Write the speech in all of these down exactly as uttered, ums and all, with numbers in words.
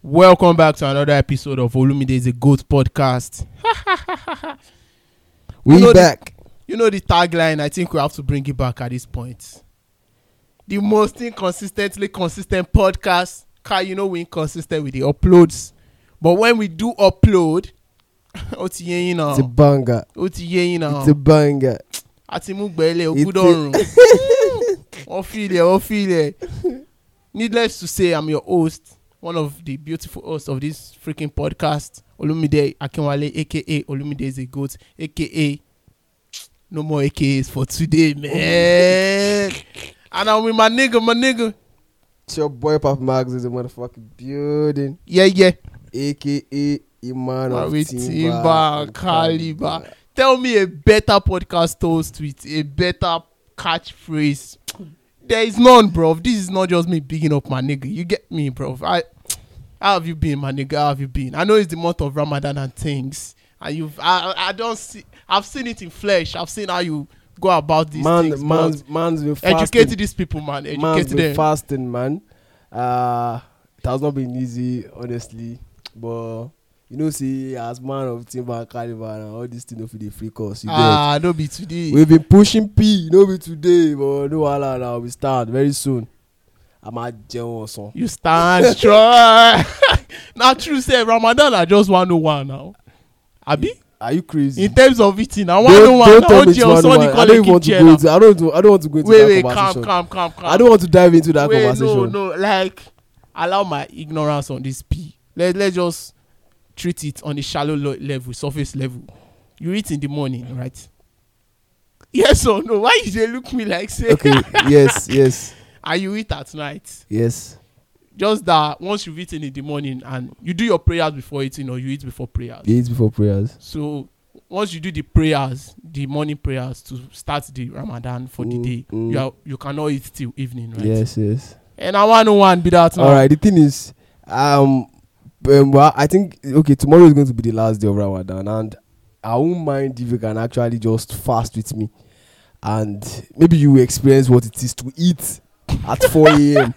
Welcome back to another episode of Olumide is a Goat podcast. We you know back. The, you know the tagline. I think we have to bring it back at this point. The most inconsistently consistent podcast. Kai, you know we're inconsistent with the uploads, but when we do upload, oti yen now. It's a banger. Oti yen now. It's a banger. Ati mu gbele It's ogudorun. O feel it, o feel it. Needless to say, I'm your host. One of the beautiful hosts of this freaking podcast, Olumide Akinwale, aka Olumide is a Goat, aka no more A K As for today, man. And I'm with my nigga, my nigga. It's your boy Papa Max is a motherfucking building. Yeah, yeah. A K A Iman of With Timber. Timber, Caliber. Tell me a better podcast host with a better catchphrase. There is none, bro. This is not just me bigging up my nigga. You get me, bro. I, how have you been, my nigga? How have you been? I know it's the month of Ramadan and things, and you've. I, I don't see. I've seen it in flesh. I've seen how you go about these Man, things. man's, man's been fasting. Educate these people, man. Man's Educate been them. fasting, man. Uh, it has not been easy, honestly. But you know, see, as man of Timber and Caliber and all these things for the free course. Ah, no be today. We've been pushing P, no be today, but no wala now. We start very soon. I'm at Jẹun Ọ̀sán. You stand strong. Now true say Ramadan I just one oh one now. Abi? Are you crazy? In terms of eating, I Don't- one oh one. don't tell Now me it's one oh one. I don't even want to go into. I don't. I don't want to go into Wait, that wait, calm, conversation. calm, calm, calm. I don't want to dive into that Wait, conversation. no, no. Like, allow my ignorance on this P. Let Let's just treat it on a shallow lo- level, surface level. You eat in the morning, right? Yes or no? Why you dey look me like say? Okay. Yes. Yes. And you eat at night. Yes. Just that once you've eaten in the morning and you do your prayers before eating, or you eat before prayers. You eat before prayers. So once you do the prayers, the morning prayers to start the Ramadan for Mm, the day, mm. you are, you cannot eat till evening, right? Yes. Yes. And I want to one be that now. All right. The thing is, um, um, well, I think okay, tomorrow is going to be the last day of Ramadan, and I won't mind if you can actually just fast with me, and maybe you will experience what it is to eat at four a.m.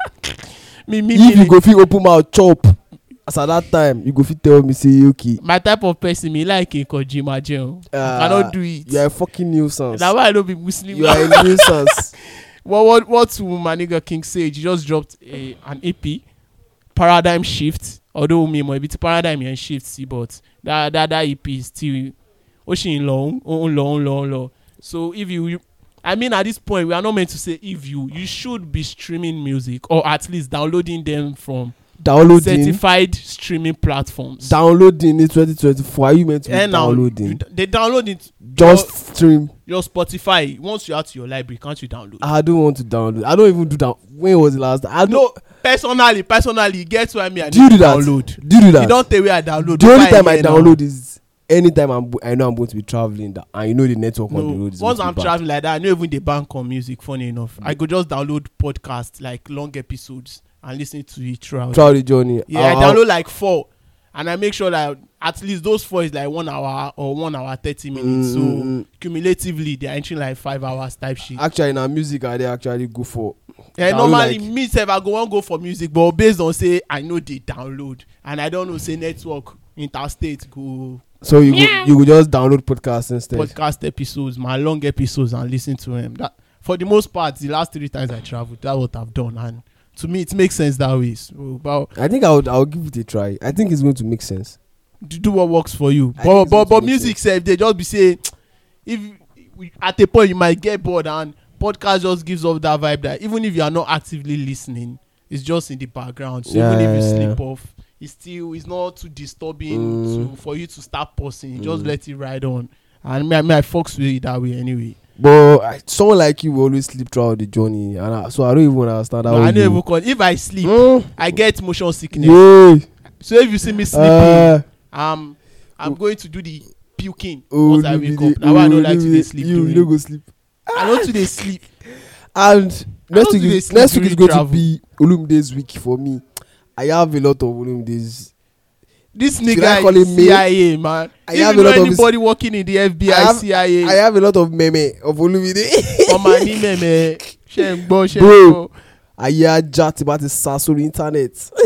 Me, me, If me, you go fit open mouth chop, as at that time you go fit tell me say okay. my type of person, me like a Kojima Jeo. Uh, I cannot do it. You are a fucking nuisance. That's why I don't be Muslim. You are a nuisance. what what what to my nigga King Sage? He just dropped a, an E P, Paradigm Shift. Although me more bit paradigm and shift, see, but that that that E P is still ocean long, long, long, long, long. So if you, you, I mean, at this point, we are not meant to say if you, you should be streaming music or at least downloading them from Downloading. certified streaming platforms. Downloading in twenty twenty-four. Are you meant to be And now downloading? you, they download it. Just your, stream. your Spotify. Once you add to your library, can't you download? I don't want to download. I don't even do that. When was the last time? I No, don't. personally, personally, get what I mean. I Do you need do to that? download. Do you do that? You don't tell where I download. The only Before time I hear now. download is anytime I'm. I know I'm going to be traveling. That and you know the network on the No, road is once going to I'm be bad. traveling like that, I know even the bank on music. Funny enough, I could just download podcasts like long episodes and listen to it throughout. Throughout the journey. Yeah, I'll- I download like four, and I make sure that at least those four is like one hour or one hour thirty minutes. Mm. So cumulatively, they're entering like five hours type shit. Actually, now music I they actually go for. And download normally, like- me sef I go wan go for music, but based on say I know they download, and I don't know say network interstate go So you Meow. go, you go just download podcasts instead. podcast episodes, my long episodes, and listen to them. That for the most part, the last three times I traveled, that's what I've done, and to me, it makes sense that way. So, but I think I would. I'll give it a try. I think it's going to make sense. do do what works for you. I But think but it's but also music sef, they just be saying if we, at a point you might get bored, and podcast just gives off that vibe that even if you are not actively listening, it's just in the background. So Yeah, even if you yeah, sleep yeah. off, it's still it's not too disturbing Mm. to for you to start pausing. You just Mm. let it ride on, and me, I- me I fucks with it that way anyway. But I, someone like you will always sleep throughout the journey, and I, so I don't even understand how No, I you. know even con- if I sleep, Mm. I get motion sickness. Yeah. So if you see me sleeping, Uh, um, I'm going to do the puking oh, once I no, wake no, up. Now I oh, don't no, like to no, dey sleep. You, during- you don't go sleep. I don't to dey sleep. And next don't week, do is, this next week is during going travel. to be Olumide's week for me. I have a lot of Olumide's. This Should I nigga call is him me? C I A, man. I If have you a know lot of his- anybody working in the F B I, I have- C I A, I have a lot of meme of Olumide. ọmọ ní mẹ́mẹ́ ṣe ń gbọ́ ṣe ń Bro. gbọ́. Ayé ajá tí bá ti sá sórí internet.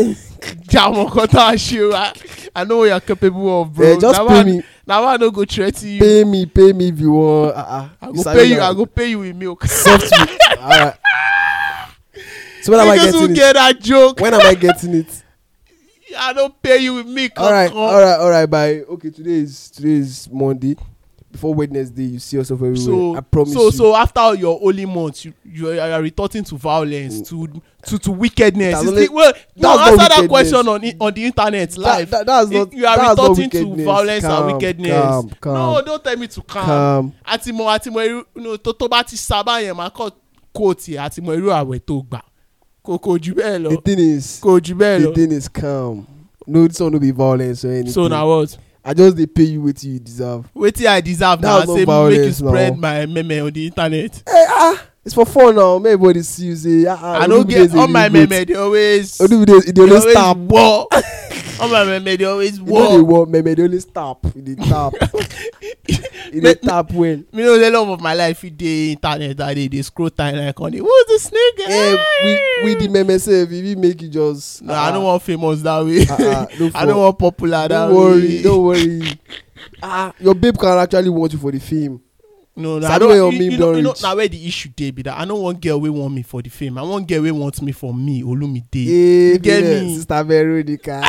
jam on contact show. I, I know what you're capable of, bro. Eh, just now pay I, me. Now I don't go threaten you. Pay me, pay me if you want. Uh, uh, I go pay you. I go pay you with milk. Soft milk. All right. So when am I Niggas getting will it? get that joke. When am I getting it? I don't pay you with milk. all right, come. all right, all right. Bye. Okay, today is today is Monday. Before Wednesday, you see yourself everywhere. So, I promise so, you. so after your holy months, you you are, are retorting to violence, Mm. to to to wickedness. That's It's only- the- well, no, that's not answer that wickedness. question on i- on the internet That- live. that- that's If not. you are that's not retorting to wickedness. violence Calm, and wickedness. Calm, calm, No, don't tell me to calm. calm. Àtìmọ̀ àtìmọ̀ irú no tó tó bá ti sábà yẹn máa kọ́ kóòtù yẹn àtìmọ̀ irú àwẹ̀ tó gbà. Kò kò jù bẹ́ẹ̀ lọ. The thing is, Kò jù bẹ́ẹ̀ the lọ. thing is calm. No, this one no be violence or anything. So na what? I just dey pay you wetin you deserve. Wetin I deserve na That's not say make you violence spread now. my meme on the internet. Hey, ah, it's for fun now. Make everybody see you say. Ah, ah, I no Olumide get is a all my real goat. meme dey always. Olumide dey They always always tap. war. All my meme dey always You know they war. want meme, they always tap. You dey tap. You dey Me- tap well. Me know the love of my life fit dey internet that day dey scroll timeline on it. Who's this nigga? Eh, we we the meme sef, if we make you just. No, I don't want famous that way. Ah, ah, no I don't for- want popular that Don't worry, way. don't worry. Ah, your babe can actually want you for the film. No, no, I Sabi don't. where your You, meme you know, don you know reach. now where the issue dey be that I don't want girl wey want me for the fame. I want girl wey want me for me, Olumide. Hey, You get yeah, me? Sister Veronica.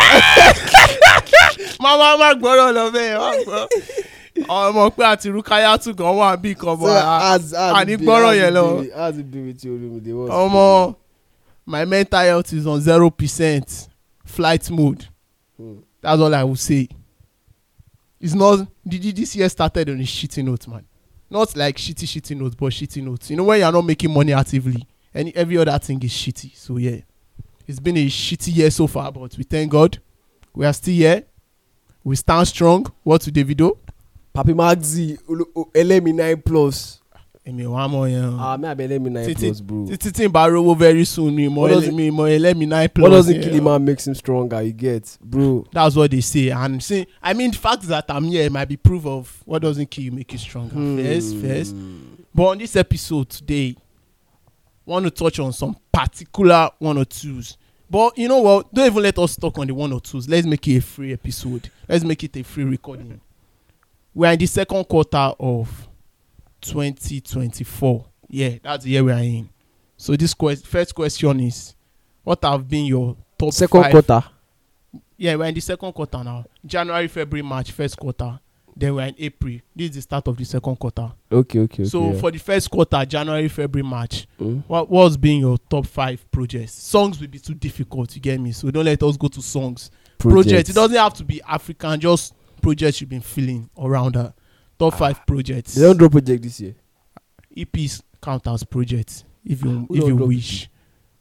Mama má gbọ́dọ̀ lọ bẹ́ẹ̀ wá gbọ́. Ọmọ pé àti Rukaya tún gan wà bí kan So, bọ̀. as as àní it be, gbọ́rọ̀ as yẹn it lọ. be, as it be with you, Olumide, what's Omo, my mental health is on zero percent flight mode. Hmm. That's all I will say. It's not the- the- this year started on a shitty note, man. Not like shitty shitty note, but shitty note. You know when you're not making money actively, and every other thing is shitty. So yeah, it's been a shitty year so far, but we thank God we are still here. We stand strong. What to Davido? Papi Maxi, L M nine plus. Èmi ò wá mọ̀ yẹn o. Ah, me I be L M nine Títí- plus, bro. Títí tí n bá rówó very soon mi What does it- mọ̀ mọ̀ ẹlẹ́mi nine plus. What doesn't yẹn kill o. a man makes him stronger. You get, bro. That's what they say. And see, I mean, the fact that I'm here might be proof of what doesn't kill you make you stronger. Hmm. First, first. But on this episode today, want to touch on some particular one or twos. But you know what? Don't even let us talk on the one or twos. Let's make it a free episode. Let's make it a free recording. We're in the second quarter of twenty twenty-four. Yeah, that's the year we are in. So this quest- first question is, what have been your top Second five? quarter. Yeah, we're in the second quarter now. January, February, March, first quarter. Then we're in April. This is the start of the second quarter. Okay, okay, okay. So yeah. for the first quarter, January, February, March, Mm. what what's been your top five projects? Songs will be too difficult, you get me? So don't let us go to songs. Projects. It doesn't have to be African, just projects you've been feeling around her. Top five projects. They don't drop project this year. E Ps count as projects if you Who if don't you drop wish.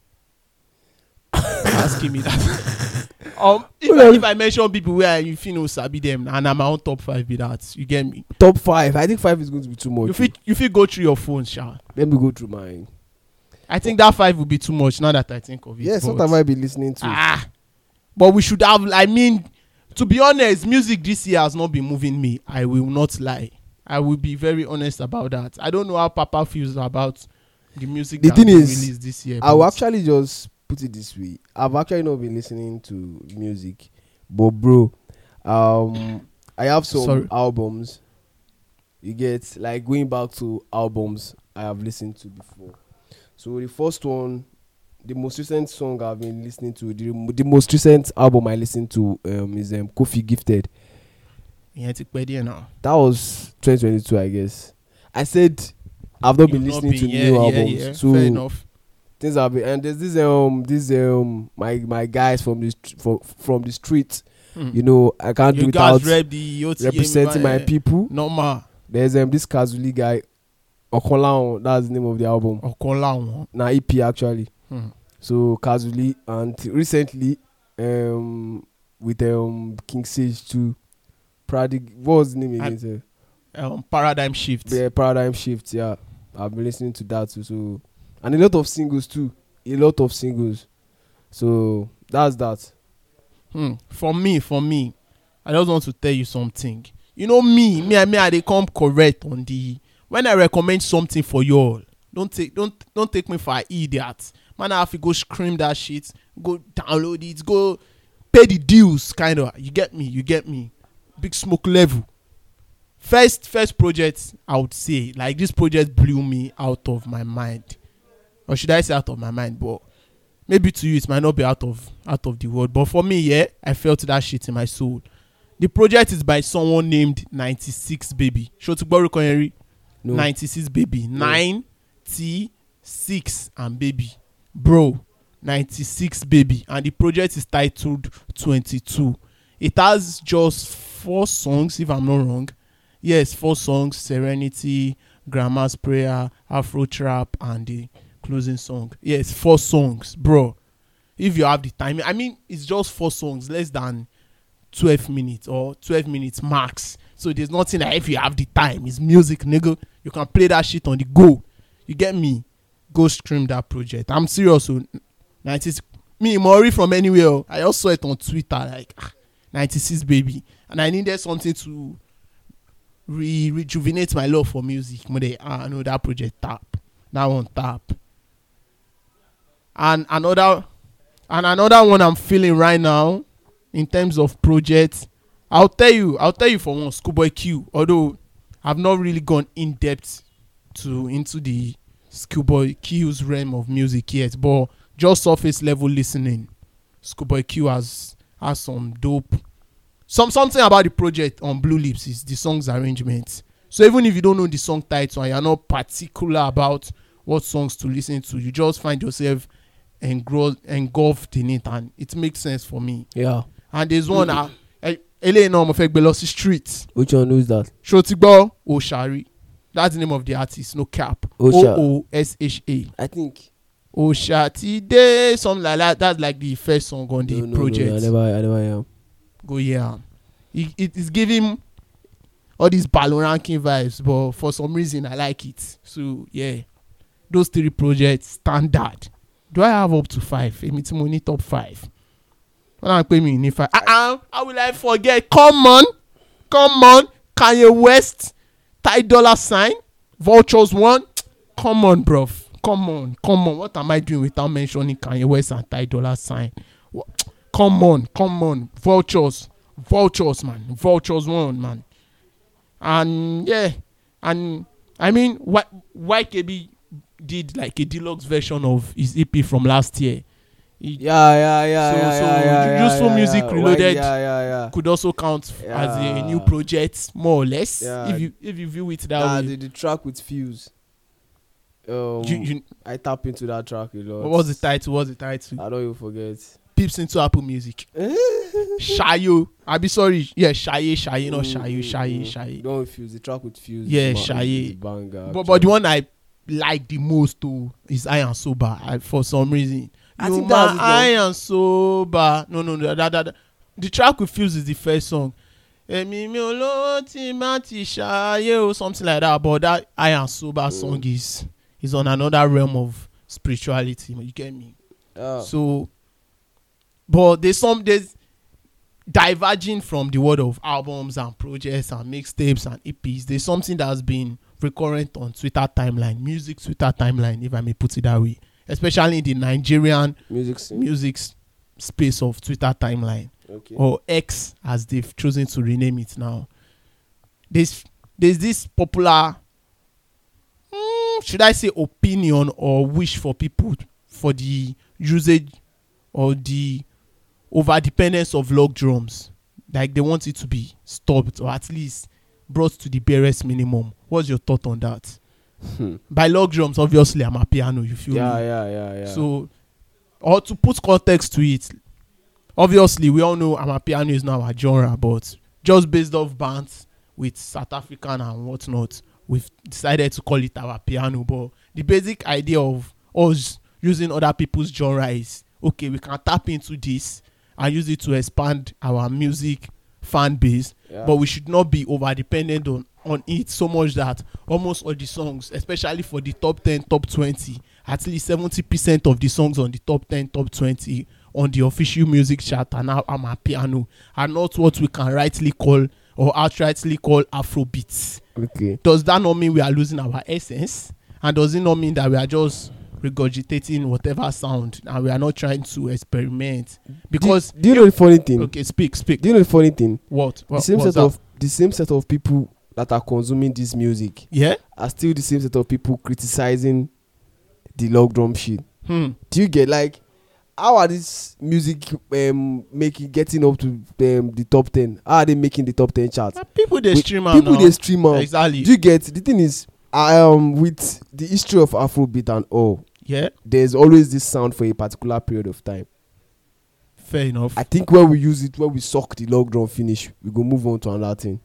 Asking me that. um, if, Who I, don't- if I mention people where you feel no sabi them and I'm my own top five be that, you get me. Top five. I think five is going to be too much. You fit you fit go through your phone, Sha. Let me go through mine. I think that five would be too much now that I think of it. Yes, but- what have I been listening to? Ah, but we should have. I mean, to be honest, music this year has not been moving me. I will not lie. I will be very honest about that. I don't know how Papa feels about the music The that thing has been is, released this year. I will but actually just put it this way. I've actually not been listening to music, but bro, um, I have some Sorry. albums. You get like going back to albums I have listened to before. So the first one, the most recent song I've been listening to, the, the most recent album I listened to um, is um, Kofi Gifted. ìyẹn ti pẹ́ díẹ̀ now. That was twenty twenty-two, I guess. I said I've not been You've listening been- to yeah, new yeah, albums, yeah. so Fair enough. things have been. And there's this um this um my my guys from the st- from from the street. Hmm. You know, I can't do You without guys rep the O T M representing my eh, people. normal There's um this Kazuli guy, Okolao. That's the name of the album. ọkọ làwọn. Now E P actually. Hmm. So Kazuli, and recently um with um King Sage too. Pradig, what was the name I- again? sir? Um, paradigm shift. The Paradigm Shift, yeah. I've been listening to that too. So, and a lot of singles too. A lot of singles. So that's that. Hmm. For me, for me, I just want to tell you something. You know me, me, I me, I they come correct on the when I recommend something for you all. Don't take, don't, don't take me for an idiot. Man, I have to go scream that shit, go download it, go pay the dues, kind of. You get me? You get me? Big Smoke level. First, first project, I would say, like this project blew me out of my mind, or should I say out of my mind? But maybe to you it might not be out of out of the world. But for me, yeah, I felt that shit in my soul. The project is by someone named ninety-six Baby. Shotugboru Konyeri. No. ninety-six Baby. Nine T six and Baby. Bro, ninety-six Baby. And the project is titled twenty-two. It has just four songs, if I'm not wrong. Yes, four songs: Serenity, Grandma's Prayer, Afro Trap, and the closing song. Yes, four songs, bro. If you have the time, I mean, it's just four songs, less than twelve minutes or twelve minutes max. So there's nothing like if you have the time. It's music, nigga. You can play that shit on the go. You get me? Go stream that project. I'm serious. So ninety-six, me Mori from anywhere. I also saw it on Twitter, like ah, ninety-six Baby, and I needed something to Re- rejuvenate my love for music. Ah, I know that project tap. That one tap. And another and another one I'm feeling right now in terms of projects. I'll tell you, I'll tell you for one, Schoolboy Q. Although I've not really gone in depth to into the Schoolboy Q's realm of music yet, but just surface level listening, Schoolboy Q has has some dope. Some something about the project on Blue Lips is the song's arrangement. So even if you don't know the song title and you're not particular about what songs to listen to, you just find yourself engro- engulfed in it, and it makes sense for me. Yeah. And there's one uh, Ele no mo fẹ́ gbé lọ sí street. Which one is that? Shotigbo Oshari. That's the name of the artist, no cap. Osha. O O S H A. I think Oshatide, something like that. That's like the first song on the no, no, project. No, I never, I never am. Go yeah. It, it is giving all these ballon ranking vibes, but for some reason I like it. So yeah, those three projects standard. Do I have up to five? Emi ti mo ní top five. When I pay me in five, uh uh, how will I forget? Come on, come on, Kanye West, Ty Dolla Sign, Vultures One. Come on, bro. Come on, come on. What am I doing without mentioning Kanye West and Ty Dolla Sign? What? Come on, come on, Vultures, Vultures, man, Vultures One, man, and yeah, and I mean, Y K B did like a deluxe version of his E P from last year. It, yeah, yeah, yeah. So, yeah, so yeah, yeah, Useful yeah, Music yeah. Reloaded yeah, yeah, yeah. could also count Yeah. as a, a new project, more or less, Yeah. if you if you view it that Nah, way. the, the track with Fuse. Um, You, you, I tap into that track a lot. what was the title? What was the title? I don't even forget. Peeps into Apple Music. Shayo. I be sorry. Yeah, Shaye, Shaye, not Shayo, Shaye, Shaye. Don't Fuse. The track with Fuse. Yeah, is Shaye. is banger. But, but the one I like the most too is I Am Sober. I, for some reason, I You think ma- that's it, I Am Sober. No, no, no. That, that, that. The track with Fuse is the first song. Èmi mi ò lówó tí má ti ṣayé o, something like that. But that I Am Sober song is is on another realm of spirituality. You get me? Yeah. So, but there's some there's diverging from the world of albums and projects and mixtapes and E Ps. There's something that's been recurrent on Twitter timeline, music Twitter timeline, if I may put it that way, especially in the Nigerian music scene. music s- space of Twitter timeline, Okay. or X as they've chosen to rename it now. There's there's this popular, mm, should I say, opinion or wish for people for the usage or the over dependence of log drums. Like they want it to be stopped or at least brought to the barest minimum. What's your thought on that? Hmm. By log drums, obviously I'm a piano, you feel Yeah, me? yeah, yeah, yeah. So, or to put context to it, obviously we all know amapiano is not our genre, but just based off bands with South African and whatnot, we've decided to call it our piano. But the basic idea of us using other people's genre is, okay, we can tap into this and use it to expand our music fan base, Yeah. but we should not be over dependent on on it so much that almost all the songs, especially for the top ten, top twenty, at least seventy percent of the songs on the top ten, top twenty on the official music chart are now amapiano, are not what we can rightly call or outrightly call Afrobeats. Okay. Does that not mean we are losing our essence? And does it not mean that we are just regurgitating whatever sound, and we are not trying to experiment. Because do, do you know the funny thing? Okay, speak, speak. Do you know the funny thing? What? what the same what's set that? of the same set of people that are consuming this music, yeah, are still the same set of people criticizing the log drum shit. Hmm. Do you get, like, how are this music um making getting up to um, the top ten? How are they making the top ten charts? Na people they With- stream am People now. they stream am. Exactly. Do you get? The thing is, I um with the history of Afrobeat and all, Yeah, there's always this sound for a particular period of time. fair enough. I think when we use it, when we suck the log drum finish, we go move on to another thing.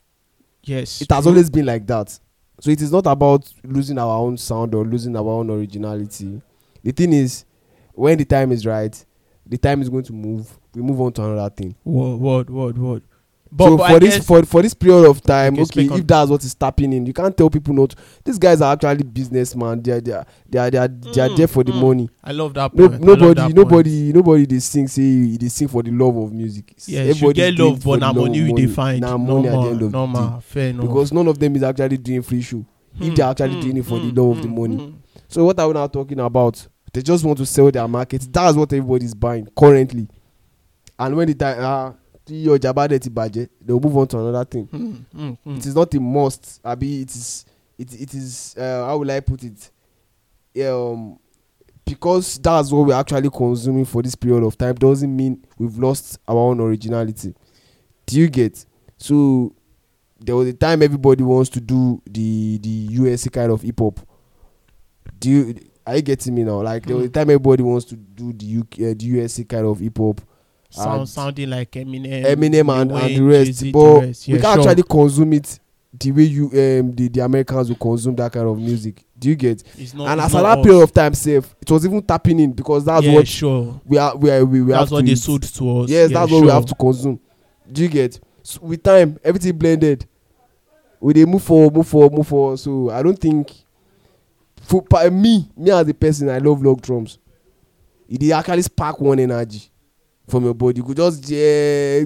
yes, It has true. always been like that. So it is not about losing our own sound or losing our own originality. The thing is, when the time is right, the time is going to move. We move on to another thing. Word, word, word, word. But, so but for I this guess, for for this period of time, Okay, okay, speak on- if that's what is tapping in, you can't tell people not. These guys are actually businessmen. They are they are they are they are, they are Mm, there for the mm. money. I love that No, point. I love nobody, that point. nobody, nobody. They sing say they sing for the love of music. Yeah, you Everybody get is doing love, it for but the now love money of we money. define. Now money at the end of the day. normal, fair enough. Because none of them is actually doing free show. If Hmm, they're actually hmm, doing it for hmm, the love of the hmm, money. hmm. So what are we now talking about? They just want to sell their market. That's what everybody's buying currently. And when the time ah, your jabade ti budget, they'll move on to another thing. Hmm, hmm, hmm. It is not a must. Abi, it is. It it is. Uh, how will I put it? Um, because that's what we're actually consuming for this period of time doesn't mean we've lost our own originality. Do you get? So there was a time everybody wants to do the the U S A kind of hip hop. Do you? Are you getting me now? Like there was a time everybody wants to do the U K, uh, the U S A kind of hip hop. Sound, and sounding like Eminem, Eminem and, Lil and the Wayne, rest, Jay-Z, but the rest. we Yeah, can't sure. actually consume it the way you um the, the Americans will consume that kind of music. Do you get? It's not, and it's as at not that us. period of time, safe, it was even tapping in because that's yeah, what sure. we are. We are. We, we That's have what to they eat. sold to us. Yes, yeah, that's sure. what we have to consume. Do you get? So with time, everything blended. We they move forward, move forward, move forward. So I don't think for pa- me, me as a person, I love log drums. It dey actually spark one energy from your body. You could just yeah,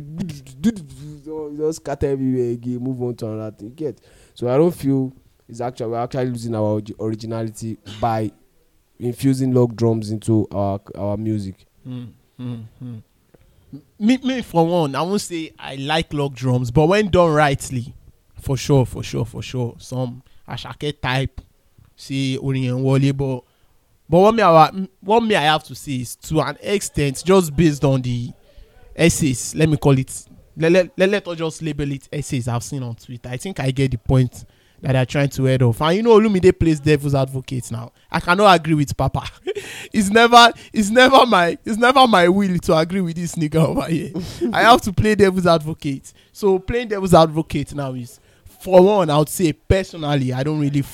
just scatter everywhere again, move on to another thing. You get? So I don't feel it's actually we're actually losing our origi- originality by infusing log drums into our our music. Mm, mm, mm. Me, me for one, I won't say I like log drums, but when done rightly, for sure, for sure, for sure, some Ashake type, see Orion Wally, but but what me, I, what me I have to say is to an extent, just based on the essays, let me call it, let, let, let, let us just label it essays I've seen on Twitter. I think I get the point that they're trying to head off. And you know, Olumide plays devil's advocate now. I cannot agree with Papa. it's never, it's never my, it's never my will to agree with this nigga over here. I have to play devil's advocate. So playing devil's advocate now is, for one, I would say personally, I don't really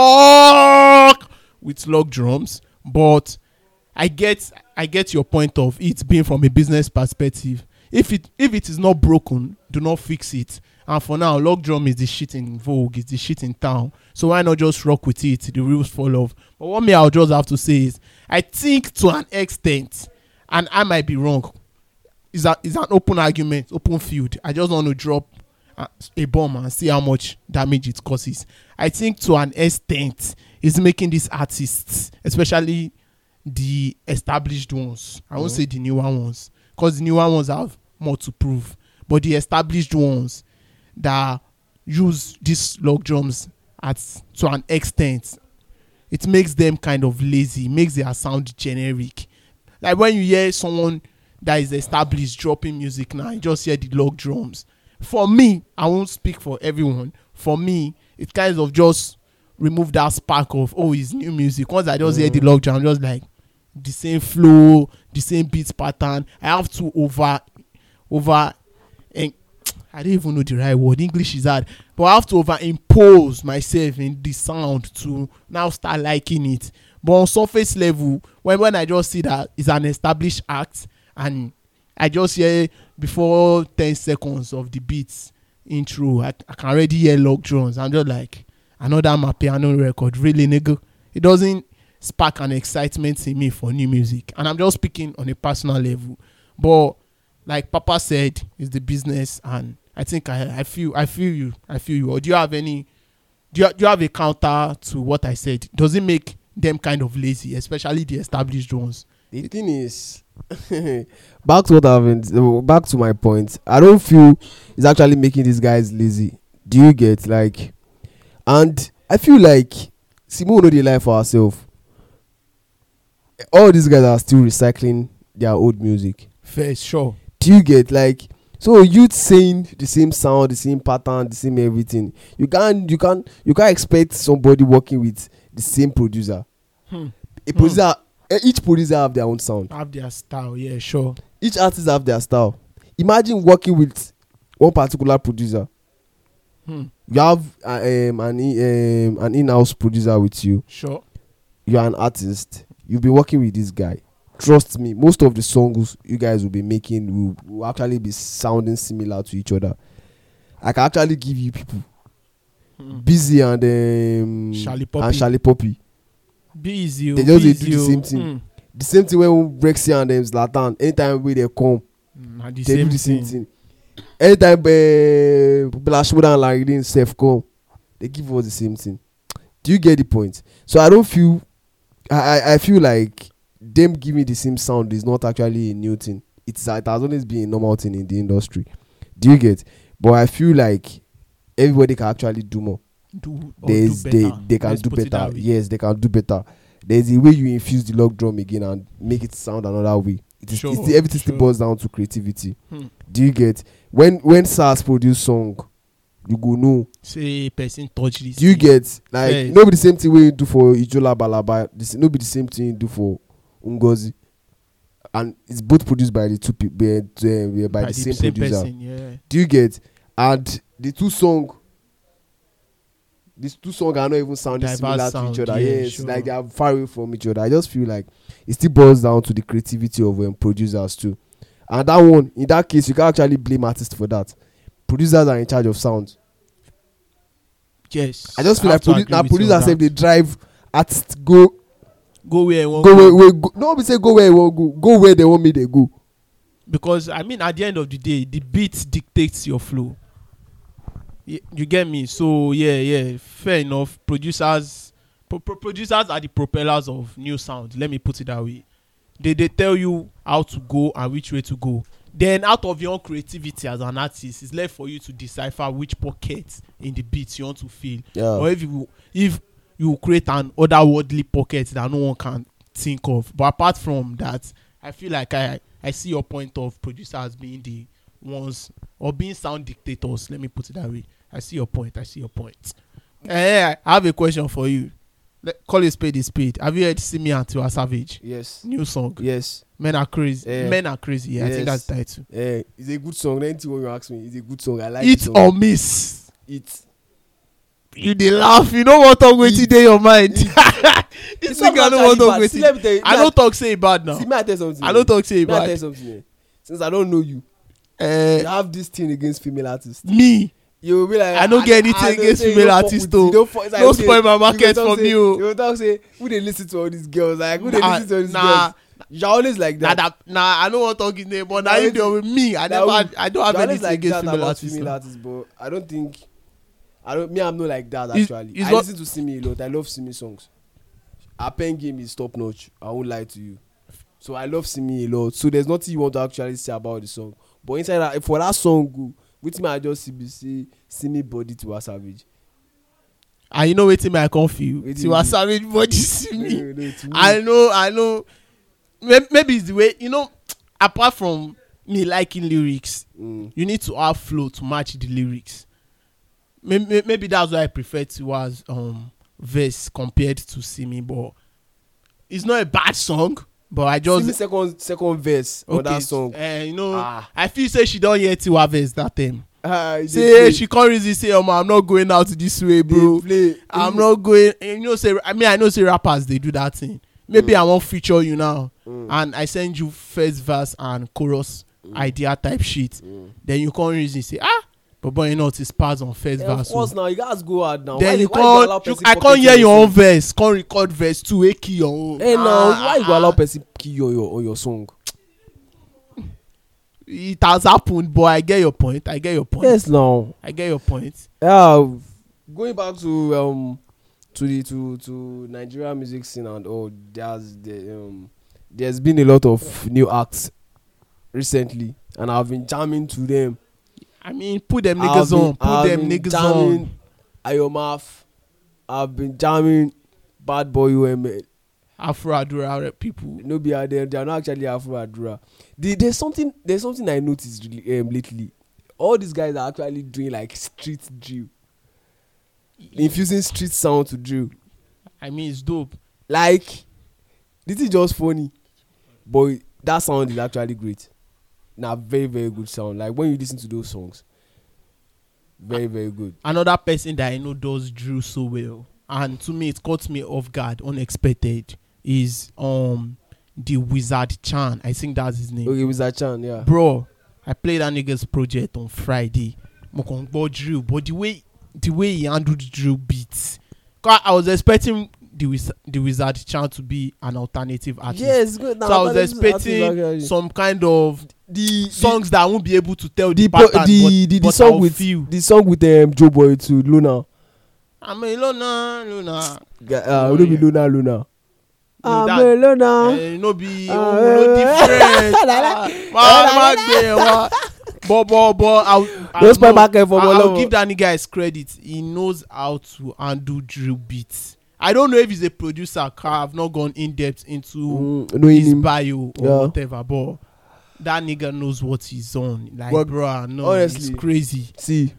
fuck with log drums, but I get, I get your point of it being from a business perspective. If it, if it is not broken, do not fix it. And for now, log drum is the shit in vogue, it's the shit in town. So why not just rock with it? The rules follow. But what me I'll just have to say is, I think to an extent, and I might be wrong, is that is an open argument, open field. I just want to drop a, a bomb and see how much damage it causes. I think to an extent, it's making these artists, especially the established ones, I won't Mhm. say the newer ones, because the newer ones have more to prove. But the established ones that use these log drums at to an extent, it makes them kind of lazy, makes their sound generic. Like when you hear someone that is established dropping music now, you just hear the log drums. For me, I won't speak for everyone. For me, it kind of just remove that spark of, oh, it's new music. Once I just mm. hear the log drum, I'm just like the same flow, the same beat pattern. I have to over over and I don't even know the right word. English is hard, but I have to overimpose myself in the sound to now start liking it. But on surface level, when when I just see that it's an established act and I just hear before ten seconds of the beats intro, I, I can already hear log drums. I'm just like, another my piano record, really nigga. It doesn't spark an excitement in me for new music, and I'm just speaking on a personal level. But like Papa said, it's the business, and I think I, I feel I feel you I feel you. Or do you have any? Do you, do you have a counter to what I said? Does it make them kind of lazy, especially the established ones. The thing is, back to what I've been, back to my point. I don't feel it's actually making these guys lazy. Do you get like? And I feel like Simo know the life for herself. All these guys are still recycling their old music. Fair, sure. Do you get like? So you saying the same sound, the same pattern, the same everything. You can't, you can't, you can't expect somebody working with the same producer. Hmm. A producer, hmm. each producer have their own sound. Have their style, yeah, sure. Each artist have their style. Imagine working with one particular producer. Hmm. You have uh, um, an um, an in-house producer with you. Sure. You are an artist. You've been working with this guy. Trust me, most of the songs you guys will be making will, will actually be sounding similar to each other. I can actually give you people. Hmm. Busy and um, Charlie Poppy. and Charlie Poppy. Busy. They just they busy, do the same thing. Mm. The same thing when Brexy and them Zlatan. Anytime when they come, Mm, the they same do the same thing. thing. Anytime uh, Blashwood and Larry Dean Seth come, they give us the same thing. Do you get the point? So I don't feel. I I, I feel like them giving the same sound is not actually a new thing. It's it has always been a normal thing in the industry. Do you get? But I feel like everybody can actually do more. Do, or There's do they better. they can Let's do put it better. that way. Yes, they can do better. There's a way you infuse the log drum again and make it sound another way. It is Sure, it's the, everything still sure. boils down to creativity. Hmm. Do you get? When when SARS produce song, you go know. Say person touch this. Do you thing. get? Like Yes. no be the same thing wey you do for Ijola Balaba. This no be the same thing you do for Ngozi. And it's both produced by the two people by, uh, by, By the same, producer. person, yeah. Do you get? And the two song, these two songs are not even sounding Diverse similar sound, to each other. yeah, Yes, sure. like they are far away from each other. I just feel like it still boils down to the creativity of um, producers too. And that one, in that case, you can actually blame artists for that. Producers are in charge of sound. Yes. I just feel I like have to produ- agree now with you on producers say that. they drive artists go Go where you want go go. where, where go. No, be say go where you want go. Go where they want me they go. Because I mean, at the end of the day, the beat dictates your flow. Y- You get me? So yeah, yeah, fair enough. Producers, pro- pro- producers are the propellers of new sound. Let me put it that way. They they tell you how to go and which way to go. Then, out of your own creativity as an artist, it's left for you to decipher which pocket in the beat you want to feel, Yeah. or if you if you create an otherworldly pocket that no one can think of. But apart from that, I feel like I I see your point of producers being the ones or being sound dictators. Let me put it that way. I see your point. I see your point. Eh, I have a question for you. Let, call a spade a spade. Have you heard "See Me and Tiwa Savage"? Yes. New song. Yes. Men are crazy. Eh. Men are crazy. Yeah, I think Yes. that's the title. Eh, it's a good song. Anything when you ask me, it's a good song. I like It the song. or miss. It. You dey laugh. You know what talk wetin dey your mind. This nigga no wan talk See, let me wetin. tell you. I no talk say e bad now. See, may I tell you something? I no talk say e May I tell you bad. something? eh? Since I don't know you, you Eh, have this thing against female artists. me. You will be like, I don't get anything don't against say you female don't fuck artists with- though. you don't fuck- it's like, No okay, spoil my you go market talk for say- me o. You will talk say, who they listen to all these girls? Like, who they Nah, listen to all these nah. girls? You're always like Nah, that. that, nah, I don't want to talk his name, but now Nah, you wait- deal with me. I Nah, never, wait. I don't have You're always anything like against that female about artists. female no. artists, but I don't think. I don't. Me, I'm not like that It's- actually. it's I what- listen to Simi a lot. I love Simi songs. Our pen game is top notch. I won't lie to you. So I love Simi a lot. So there's nothing you want to actually say about the song. But inside that, for that song, go, which me I just see, be say Simi body to a savage. And you know wetin me I come feel. Wetin Tiwa you- Savage body see No, me. no, to me, I know, I know. May- Maybe it's the way, you know, apart from me liking lyrics, mm, you need to have flow to match the lyrics. Maybe, maybe that's why I prefer Tiwa's um verse compared to Simi, but it's not a bad song. But I just Simi second second verse on that song. Uh, you know, Ah. I feel say she don't hear Tiwa verse that time. Ah, they Say play, she can't resist. Say, um, I'm not going out this way, they bro. play. I'm not going. You know, say I mean, I know say rappers they do that thing. Maybe Mm. I won't feature you now, Mm. and I send you first verse and chorus Mm. idea type shit. Mm. Then you can't reason say ah, but boy, you know it's pass on first Yeah, of verse. course, So. now you guys go hard now. Then why, you why go allow can't. You, person I pocket can't hear your your own song? verse. Can't record verse two. A key your own. Hey now, Ah, why you go ah, allow ah. person key your your on your song? It has happened, but I get your point. I get your point. Yes, now. I get your point. Yeah, going back to um to the to to Nigeria music scene and all, there's the um there's been a lot of new acts recently, and I've been jamming to them. I mean, put them I've niggas been- on. Put I've them been niggas jamming on. Ayomaf. I've been jamming Bad Boy U M L. Afro Adura people. No be are they they are not actually Afro Adura. The, there's something there's something I noticed really, um, lately. All these guys are actually doing like street drill, infusing street sound to drill. I mean, it's dope. Like, this is just funny, but that sound is actually great. Now, very very good sound. Like when you listen to those songs, very very good. Another person that I know does drill so well, and to me it caught me off guard, unexpected, is um the Wizard Chan. I think that's his name. Okay, Wizard Chan, yeah. Bro, I played that nigga's project on Friday. Mokongo drill, but the way the way he handled the drill beats, 'cause I was expecting the Wiz- the Wizard Chan to be an alternative artist. Yes, good. So I was expecting some kind of the songs that I won't be able to tell the, the pattern, po- the but, the, the but song I'll with feel. the song with um, Joe Boy to Luna. I'm a Luna, Luna. Uh, Oh, oh, no be yeah. Luna Luna. No, I'm that- a Luna. Eh, no be Ah, oh, no different. Ah, man, man, gbé wa. But but but I'll, I'll, Don't spoil no, market for I'll, I'll Bolo. give that nigga his credit. He knows how to handle drill beats. I don't know if he's a producer. 'Cause I've not gone in depth into Mm, knowing his him. bio or Yeah. whatever. But that nigga knows what he's on. Like, But bro, no, honestly, it's crazy. See,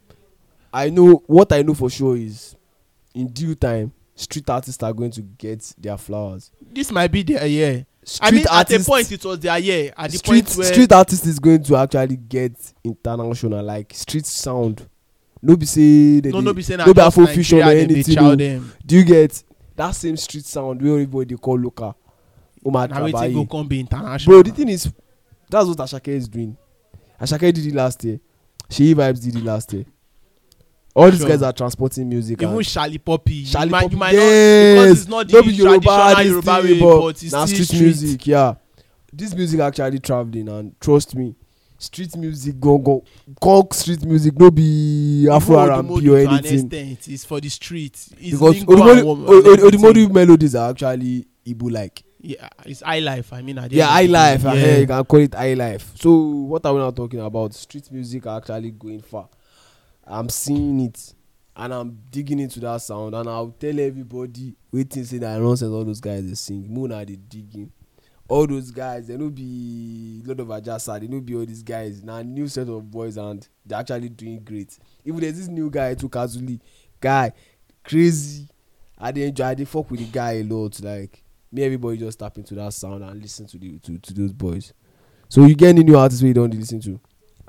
I know what I know for sure is, in due time, street artists are going to get their flowers. This might be their year. Street I mean, artists, at the point it was their year. At the street point where street artist is going to actually get international, like street sound. No be say they no, dey- no be saying no be just Afrofusion or Nigeria, dem dey anything. chow o. them. Do you get that same street sound wey everybody dey call local? Omar Now wetin go come be international. Bro, the thing is, that's what Ashake is doing. Ashake did it last year. She Vibes did it last year. All these Sure. guys are transporting music. Even and Shali Poppy, Shali you might, Poppy, you might yes. not, because it's not the no be Yoruba, traditional this Yoruba thing, way, but but it's na still street, music. Yeah, this music actually traveling, and trust me, street music go go call street music no be Afro R and B or To an anything, extent, it's for the streets. It's because lingo and Odumodi warm- and O- O- everything. Odumodi melodies are actually Igbo like. Yeah, it's high life. I mean, at the Yeah, end high of the life. day, Yeah. yeah. You can call it high life. So what are we now talking about? Street music are actually going far. I'm seeing it, and I'm digging into that sound, and I'll tell everybody waiting say that nonsense all those guys they sing. Moon are they digging. All those guys, they no be lot of Ajasa, they no be all these guys. Now new set of boys, and they're actually doing great. Even there's this new guy too, Kazuli, guy, crazy. I they enjoy, I they fuck with the guy a lot. Like me, everybody just tap into that sound and listen to the to, to those boys. So you get any new artists where you don't listen to?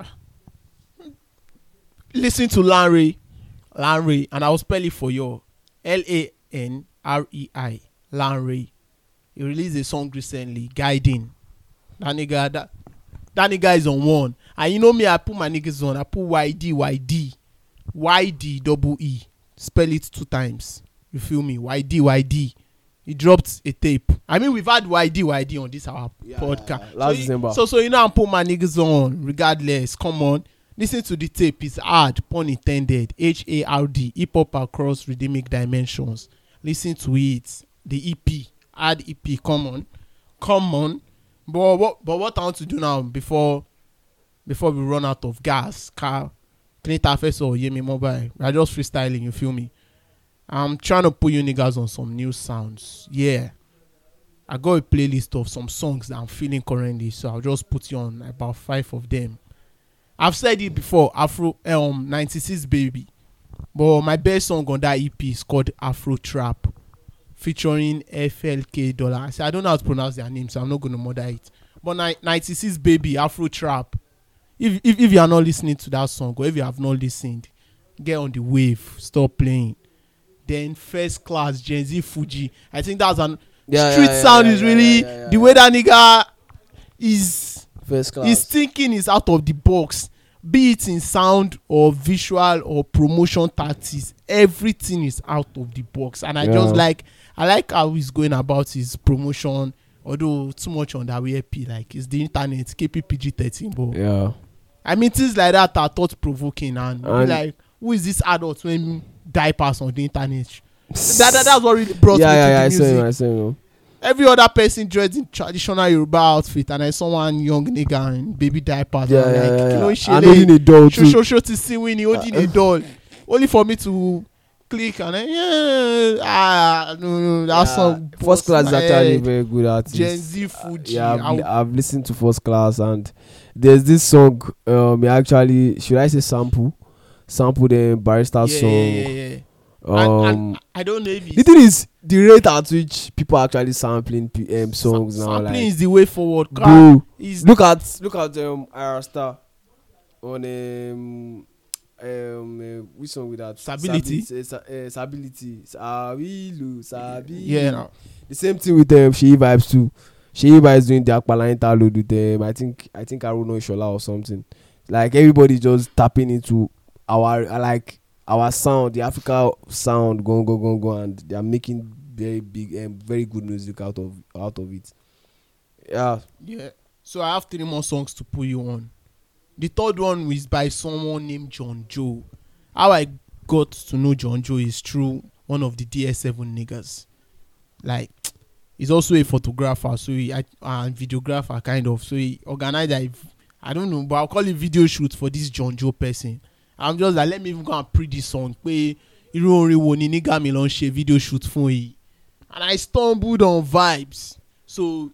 Listen to Lanre, Lanre, and I'll spell it for you. L A N R E I, Lanre. He released a song recently, Guiding. That nigga, that, that nigga is on one. And you know me, I put my niggas on. I put Y D, Y D, Y D double E. Spell it two times. You feel me? Y D, Y D. He dropped a tape. I mean, we've had Y D, Y D on this our Yeah, podcast. last so, December. You, so, so you know, I put my niggas on regardless. Come on. Listen to the tape. It's hard, pun intended. H A R D, hip hop across rhythmic dimensions. Listen to it. The E P, add E P. Come on, come on. But what? But what I want to do now before, before we run out of gas, car, Knita first or Yemi Mobile. We are just freestyling. You feel me? I'm trying to put you niggas on some new sounds. Yeah, I got a playlist of some songs that I'm feeling currently, so I'll just put you on about five of them. I've said it before, Afro um ninety-six Baby, but my best song on that E P is called Afro Trap, featuring F L K Dollar. I say I don't know how to pronounce their name, so I'm not gonna murder it. But ni- ninety-six Baby, Afro Trap. If, if if you are not listening to that song, or if you have not listened, get on the wave, stop playing. Then First Class, Gen Z Fuji. I think that's an Yeah, street yeah, yeah, sound yeah, is yeah, really yeah, yeah, the yeah. way that nigga is. First class. His thinking is out of the box, be it in sound or visual or promotion tactics. Everything is out of the box, and I Yeah. just like I like how he's going about his promotion. Although too much on that way, P like it's the internet, K P P G thirteen. But Yeah. I mean things like that are thought provoking, and, you be And- like, who is this adult when diapers on the internet? that, that that's what really brought yeah, me yeah, to yeah, the I music. saw him, I saw him. Every other person dressed in traditional Yoruba outfit, and I saw one young nigga in baby diapers. Yeah, I'm yeah, like, yeah, you know, yeah. she And holding a doll show too. show show to see Winnie holding a doll, only for me to click and then yeah, ah no no that Yeah, song. First bust Class is my actually a head. very good artist. Gen Z Fuji. Yeah, I've, I would- I've listened to First Class, and there's this song. Um, he actually, should I say sample, sample the Barrister yeah, song. yeah, yeah, yeah. Um, and, and I don't know if the it's thing is, the rate at which people are actually sampling P- um, songs sam- now, sampling like, is the way forward. bro, Is look at look at um Ira Star on um um uh, which song with that Stability? Sabi- uh, sa- uh, Stability Sabilu Sabi yeah, no. the same thing with um Sheyi Vibes too. Sheyi Vibes doing the Akpala interlude with them. I think I think Aruno Ishola or something. Like everybody just tapping into our uh, like our sound, the Africa sound, go go go go, and they are making very big and very good music out of out of it. Yeah, Yeah. So I have three more songs to put you on. The third one is by someone named John Joe. How I got to know John Joe is through one of the D S seven niggas. Like, he's also a photographer, so he and videographer kind of. So he organized a, I don't know, but I'll call it video shoot for this John Joe person. I'm just like, let me even go and pre this song. Pé irú orin wo ni nigga mi lọ ń ṣe video shoot fún yìí. And I stumbled on Vibes. So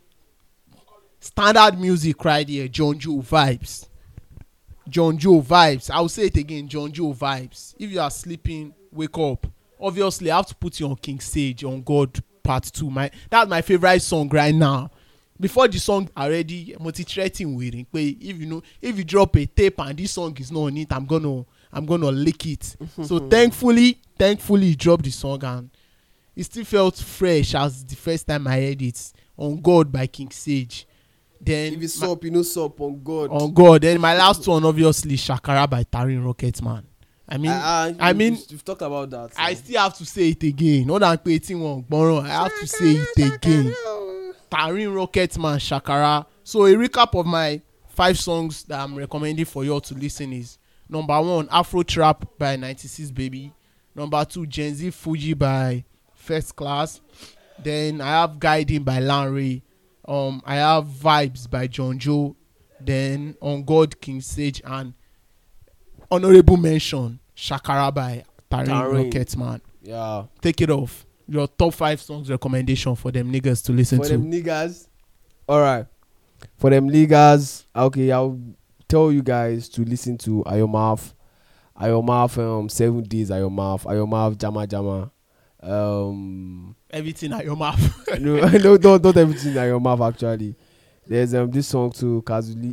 standard music right here, John Joe Vibes. John Joe Vibes. I'll say it again, John Joe Vibes. If you are sleeping, wake up. Obviously, I have to put you on King Sage, on God Part two. My that's my favorite song right now. Before the song already, multi-threatening waiting. If you know, if you drop a tape and this song is not on it, I'm gonna, I'm gonna lick it. So thankfully, thankfully, he dropped the song and it still felt fresh as the first time I heard it. On God by King Sage. Then if it's my- sup, you know sup on God. on God. Then my last one, obviously, Shakara by Tarin Rocketman. I mean, I, I mean, you've talked about that. I still have to say it again. Not that creating one, I have to say it again. Tarin Rocketman, Shakara. So a recap of my five songs that I'm recommending for you all to listen is: number one, Afro Trap by ninety-six Baby. Number two, Gen Z Fuji by First Class. Then I have Guiding by Lanre. Um, I have Vibes by John Joe. Then On God, King Sage, and honorable mention, Shakara by Tarin Tarin. Rocketman. yeah. Take it off. Your top five songs recommendation for them niggas to listen For to. them niggas, all right. For them niggas, okay, I'll tell you guys to listen to Ayomaf, Ayomaf, um, Seven Days, Ayomaf, Ayomaf, Jama Jama, um. Everything at your mouth. no, no, don't, don't everything at your mouth. Actually, there's um this song to Kazuli.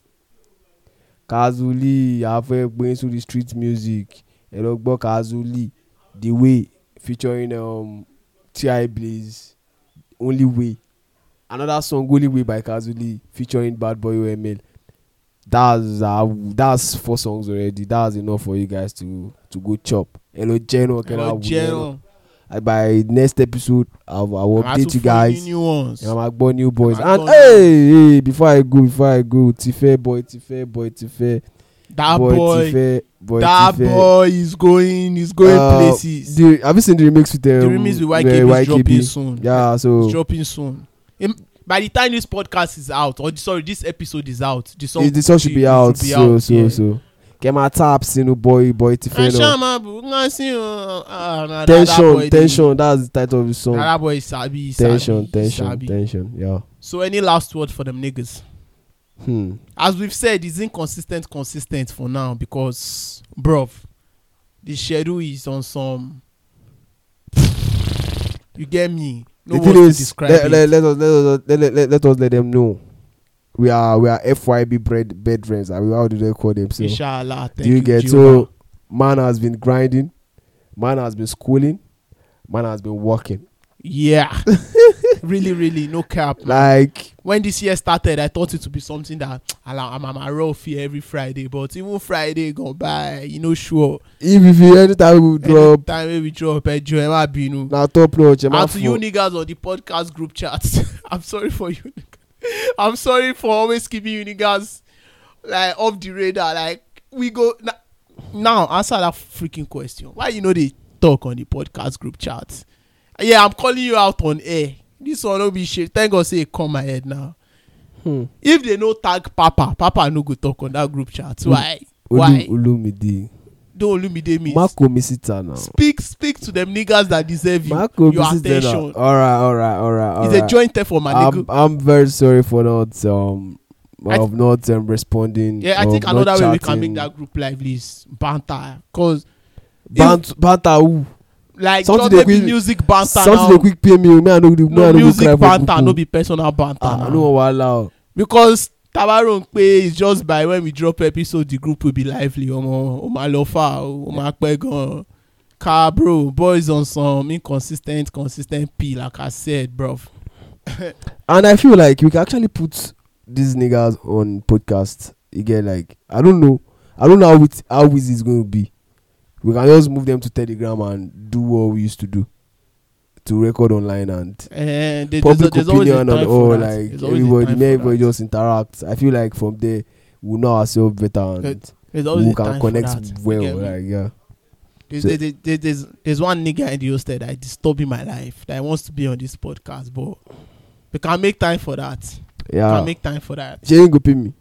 Kazuli, I've going through the street music. Elogbo Kazuli, The Way, featuring um T I Blaze, Only Way. Another song, Only Way by Kazuli, featuring Bad Boy O M L. That's uh, that's four songs already. That's enough for you guys to to go chop. Hello, General. Hello, General. Uh, by next episode, I will, I will I'm update you guys. New ones. And I'm born new boys. I'm And born hey, hey, before I go, before I go, Tife boy, Tife boy, Tife That boy, boy Tife boy, that Tife. boy is going, is going Uh, places. The, have you seen the remix with them? The remix with Y K B is dropping soon. Yeah, so It's dropping soon. Im- by the time this podcast is out, or sorry, this episode is out, the song, it, the song should be it out. should be so, out, so, yeah. so. Get my taps, you know, boy, boy, Tife. no. Ashama, bu- nga si, uh, uh, nah, that- that Tension, boy, tension. That's the title of the Nah, song. that boy is sabi, Tension, sabi, tension, sabi. tension. Yeah. So any last word for them niggas? Hmm. As we've said, it's inconsistent, consistent for now because, bruv, the schedule is on some. You get me? No the words thing to is, describe let, it. let, let us let us let, let, let, let us let them know we are we are F Y B bread bed friends. I mean, how do they call themselves? Inshallah, thank Do you get Jehovah. so? Man has been grinding, man has been schooling, man has been working. Yeah, really, really, no cap. man. Like When this year started, I thought it would be something that "Ala, I'm I'm a rough here every Friday, but even Friday go by, you know, sure. if if you anytime we drop, Time when we drop, eh, Joe, Emma Binu. now top notch. And to you niggas on the podcast group chats, I'm sorry for you. I'm sorry for always keeping you niggas like off the radar. Like we go na- now answer that freaking question. Why you know they talk on the podcast group chat. Yeah, I'm calling you out on air. This one no be shit. Thank God say it come my head now. Hmm. If they no tag Papa, Papa no go talk on that group chat. Why? Olu, Why? Olumide. Don't Olumide me. Marco Misita now. Speak, speak to them niggas that deserve you, Marco your Misita attention. now. All right, all right, all right. All It's right. a joint effort, my I'm, nigga. I'm very sorry for not um I of not um, responding. Yeah, I of think not another way we can chatting. make that group lively is banter. Cause Bant, banter who? like Something just they maybe quick- music banter Something now. they quick pay me. Me I no do. Me No I no go music cry for banter, people. no be personal banter. Ah, now. I no wan allow. Because Tabaron Pay is just by when we drop episode, the group will be lively. Omo, Oma Lofa, Oma Kwegon, Car bro, boys on some inconsistent, consistent P, like I said, bro. And I feel like we can actually put these niggas on podcast. You get like I don't know. I don't know how it how easy it's going to be. We can just move them to Telegram and do what we used to do, to record online and And there- public there's, there's always a opinion time and for all. that. Like There's always a everybody, time may for everybody that. just interact. I feel like from there we know ourselves better and There's always we a can time for connect that. You well. get me? Like yeah, There's, So- there- there- there's, there's one nigga in the hostel that is disturbing my life that wants to be on this podcast, but we can make time for that. We yeah. can make time for that. She ain't go pay me.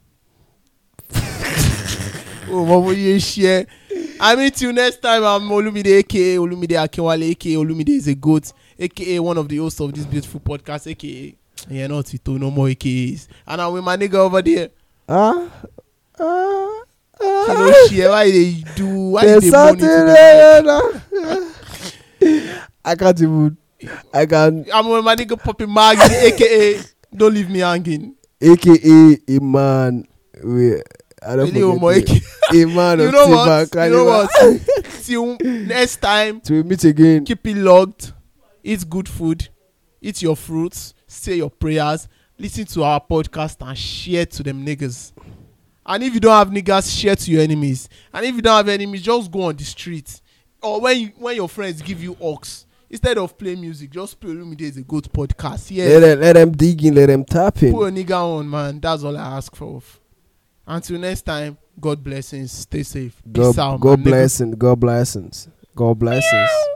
Oh, what will you share? I mean, till next time, I'm Olumide, aka Olumide Akinwale, aka Olumide is a goat, aka one of the hosts of this beautiful podcast, aka yeah, not Tito, no more A K As. And I'm with my nigga over there. Ah, ah, You ah. know, share, why they do, why There's they money something to there. I can't even. I can. I'm with my nigga Poppy Maggie, aka Don't Leave Me Hanging. A K A a man. We. I don't Really, Omo, forget A K A. it. A man You of know Timber what? You know Caliber. what? Till next time, Till we meet again. keep it logged, eat good food, eat your fruits, say your prayers, listen to our podcast and share to them niggas. And if you don't have niggas, share to your enemies. And if you don't have enemies, just go on the street. Or when you, when your friends give you aux, instead of play music, just play Olumide is a good podcast. Yeah, Let them, let them dig in. Let them tap in. put a nigga on, man. That's all I ask for. Until next time, God blessings. Stay safe. Peace God, out, God my nigga. blessings. God blessings. God blessings.